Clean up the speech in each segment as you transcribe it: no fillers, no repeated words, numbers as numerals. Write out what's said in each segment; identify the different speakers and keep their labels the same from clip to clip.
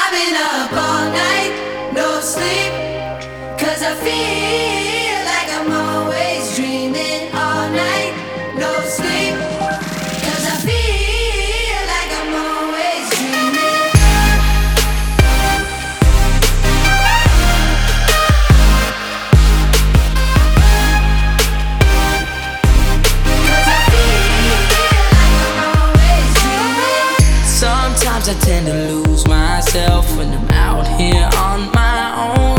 Speaker 1: I've been up all night, no sleep, 'cause I feel like I'm always dreaming all night, no sleep, 'cause I feel like I'm always dreaming.
Speaker 2: Sometimes I tend to lose myself when I'm out here on my own.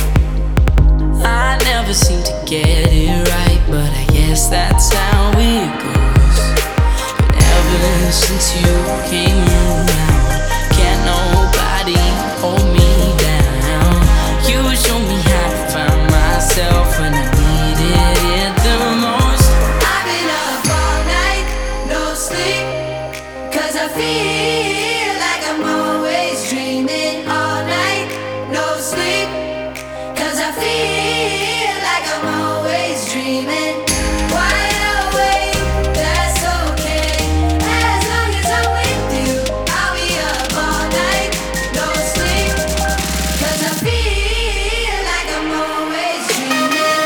Speaker 2: I never seem to get it right, but I guess that's how it goes. But ever since you came around, can't nobody hold me down. You show me how to find myself when I needed it the most.
Speaker 1: I've been up all night, no sleep, 'cause I feel like I'm always dreaming all night, no sleep, 'cause I feel like I'm always dreaming. Wide awake, that's okay, as long as I'm with you. I'll be up all night, no sleep, 'cause I feel like I'm always dreaming.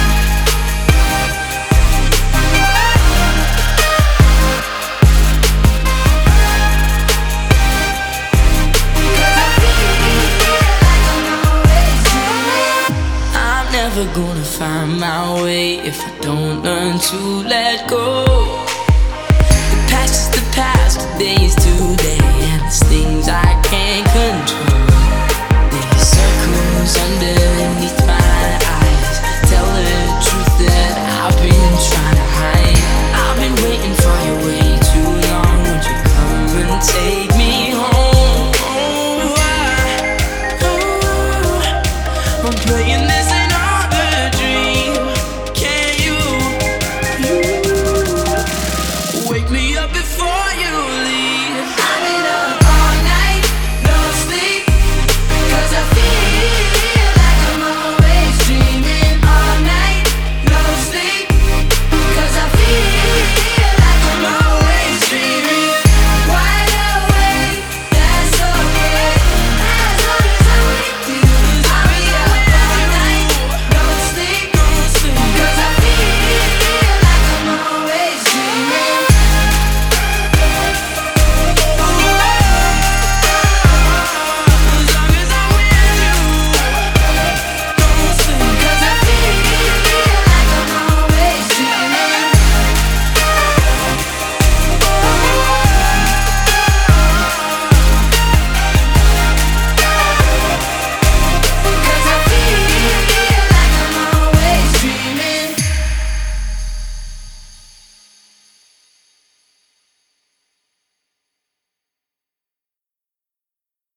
Speaker 2: I'm never gonna find my way if I don't learn to let go. The past is the past, today is too